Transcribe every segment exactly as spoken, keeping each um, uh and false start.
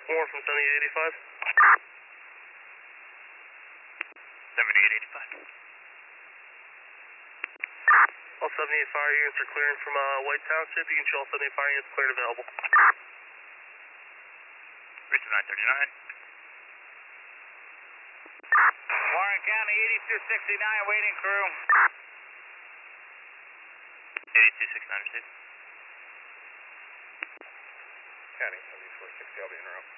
Warren from seventy-eight eighty-five. seventy-eight eighty-five. All seventy-eight fire units are clearing from uh, White Township. You can show all seventy-eight fire units cleared available. Recent nine thirty-nine. Warren County eighty-two sixty-nine, waiting crew. eighty-two sixty-nine received. County seventy-four sixty, I'll be in route.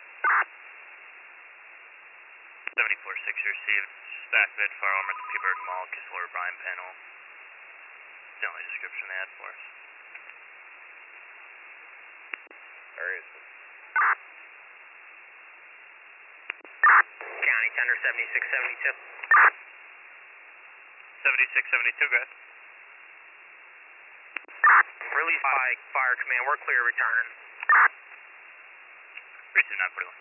seventy-four sixty received. Stack bid firearm at the Peaberg Mall, Kistler Bryan panel. The only description they had for us. There is. County Tender seventy-six seventy-two. seventy-six seventy-two, go ahead. Release by Fire Command, we're clear returning. Recent nine forty-one.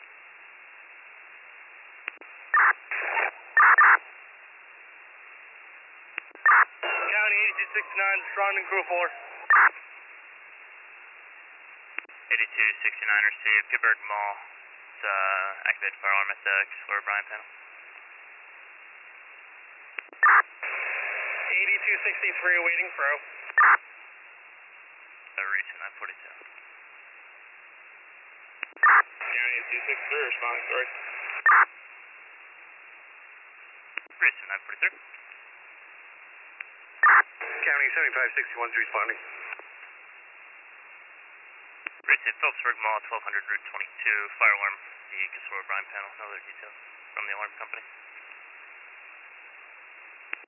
County eighty-two sixty-nine, responding crew four. eighty-two sixty-nine received. Peaberg Mall. It's uh, activated firearm at the Kistler Bryan panel. eighty-two sixty-three, waiting pro. Uh, recent nine forty-two. County eighty-two sixty-three, responding, sorry. Recent nine forty-three. County seventy-five sixty-one, responding. Recent Phillipsburg Mall, twelve hundred Route twenty-two. Fire alarm, the Kistler Bryan panel. No other details from the alarm company.